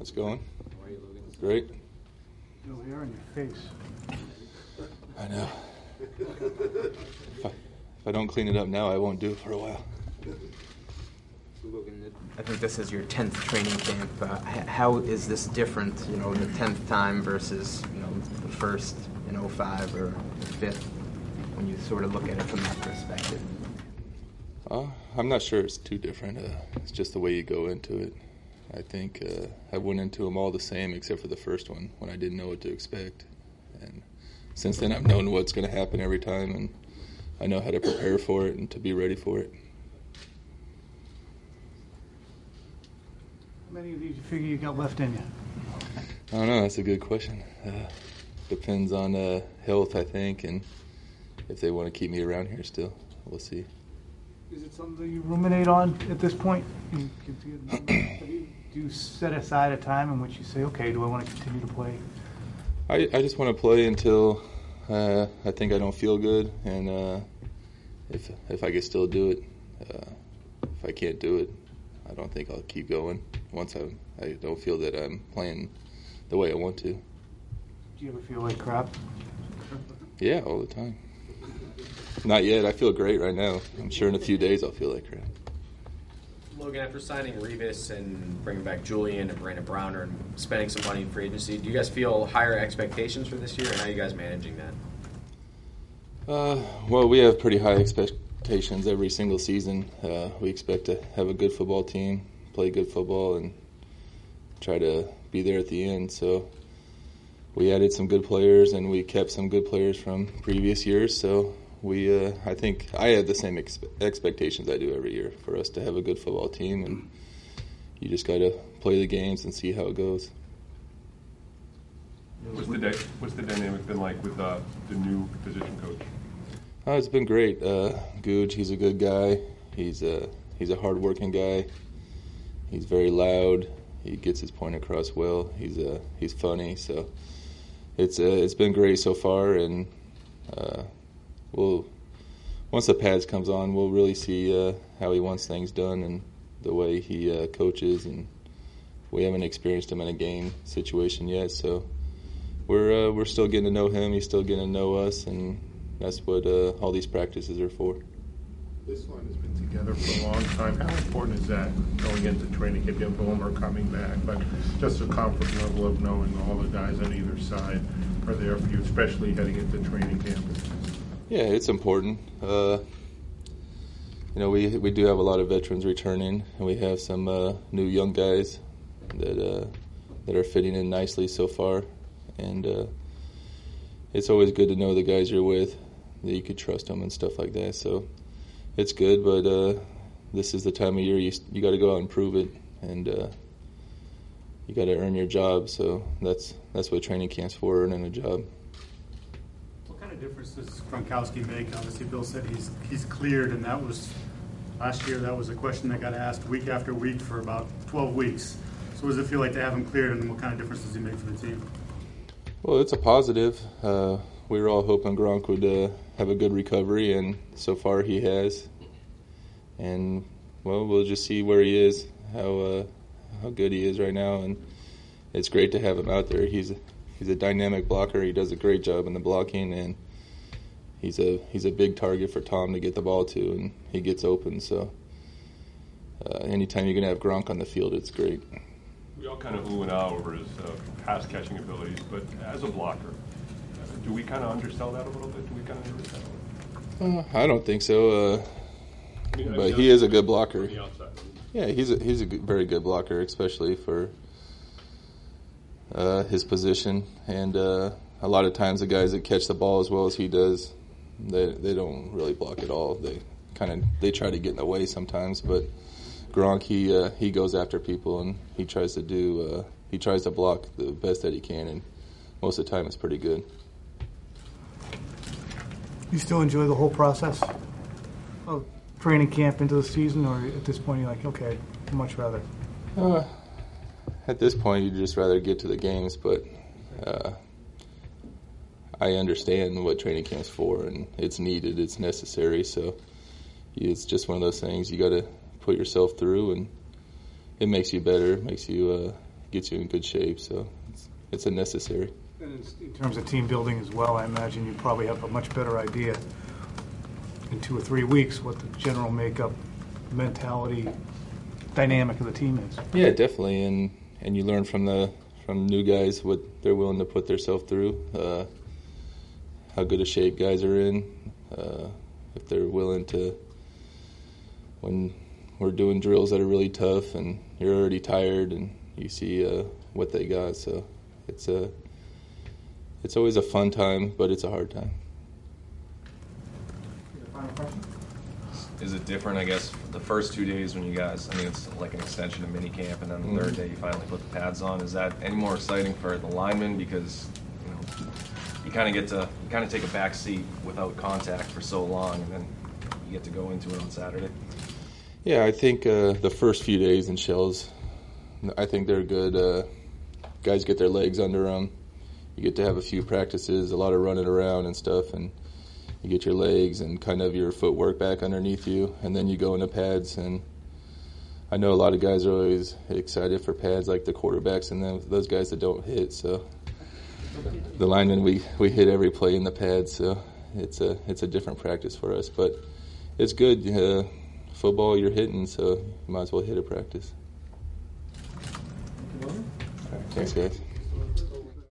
How's it going? How are you, Logan? Great. No hair on your face. I know. If I don't clean it up now, I won't do it for a while. Logan, I think this is your 10th training camp. How is this different, the 10th time versus, the first in 05 or the 5th, when you sort of look at it from that perspective? I'm not sure it's too different. It's just the way you go into it. I think I went into them all the same except for the first one when I didn't know what to expect. And since then I've known what's going to happen every time, and I know how to prepare for it and to be ready for it. How many of these you figure you got left in you? I don't know. That's a good question. Depends on health, I think, and if they want to keep me around here still. We'll see. Is it something that you ruminate on at this point? Do you set aside a time in which you say, okay, do I want to continue to play? I just want to play until I think I don't feel good, and if I can still do it. If I can't do it, I don't think I'll keep going once I don't feel that I'm playing the way I want to. Do you ever feel like crap? Yeah, all the time. Not yet. I feel great right now. I'm sure in a few days I'll feel like crap. Logan, after signing Revis and bringing back Julian and Brandon Browner and spending some money in free agency, do you guys feel higher expectations for this year, and how are you guys managing that? Well, we have pretty high expectations every single season. We expect to have a good football team, play good football, and try to be there at the end. So we added some good players, and we kept some good players from previous years. So I think I have the same expectations I do every year for us to have a good football team, and you just got to play the games and see how it goes. What's the dynamic been like with the new position coach? It's been great. Gooch, he's a good guy. He's a hard-working guy. He's very loud. He gets his point across well. He's funny. So it's been great so far, and once the pads comes on, we'll really see how he wants things done and the way he coaches. And we haven't experienced him in a game situation yet, so we're still getting to know him. He's still getting to know us, and that's what all these practices are for. This line has been together for a long time. How important is that going into training camp? You have Boomer coming back, but just the comfort level of knowing all the guys on either side are there for you, especially heading into training camp. Yeah, it's important. We do have a lot of veterans returning, and we have some new young guys that are fitting in nicely so far. And it's always good to know the guys you're with, that you could trust them and stuff like that. So it's good, but this is the time of year you got to go out and prove it, and you got to earn your job. So that's what training camp's for, earning a job. What kind of difference does Gronkowski make? Obviously, Bill said he's cleared, and that was last year. That was a question that got asked week after week for about 12 weeks. So what does it feel like to have him cleared, and what kind of difference does he make for the team? Well, it's a positive. We were all hoping Gronk would have a good recovery, and so far he has. And, well, we'll just see where he is, how good he is right now. And it's great to have him out there. He's a dynamic blocker. He does a great job in the blocking, and he's a big target for Tom to get the ball to, and he gets open. So anytime you're going to have Gronk on the field, it's great. We all kind of ooh and ah over his pass-catching abilities, but as a blocker, do we kind of undersell that a little bit? Do we kind of undersell it? I don't think so, but he is a good blocker. Yeah, he's a very good blocker, especially for his position. And a lot of times the guys that catch the ball as well as he does, they don't really block at all. They try to get in the way sometimes, but Gronk, he goes after people, and he tries to block the best that he can, and most of the time it's pretty good. You still enjoy the whole process of training camp into the season, or at this point you're like, okay, I'd much rather? At this point, you'd just rather get to the games, but I understand what training camp's for, and it's needed, it's necessary, so it's just one of those things you got to put yourself through, and it makes you better, it makes you gets you in good shape. So it's a necessary. And in terms of team building as well, I imagine you probably have a much better idea in 2 or 3 weeks what the general makeup, mentality, dynamic of the team is. Yeah, definitely, and you learn from new guys what they're willing to put themselves through, how good a shape guys are in, if they're willing to, when we're doing drills that are really tough and you're already tired and you see what they got. So it's always a fun time, but it's a hard time. Final question? Is it different, I guess, the first 2 days when you guys, I mean, it's like an extension of mini camp, and then the third day you finally put the pads on. Is that any more exciting for the linemen because, you know, you kind of take a back seat without contact for so long, and then you get to go into it on Saturday? Yeah, I think the first few days in shells, I think they're good. Guys get their legs under them. You get to have a few practices, a lot of running around and stuff, and you get your legs and kind of your footwork back underneath you, and then you go into pads. And I know a lot of guys are always excited for pads, like the quarterbacks and those guys that don't hit. So the linemen, we hit every play in the pads, so it's a different practice for us. But it's good. Football, you're hitting, so you might as well hit a practice. All right, thanks, guys.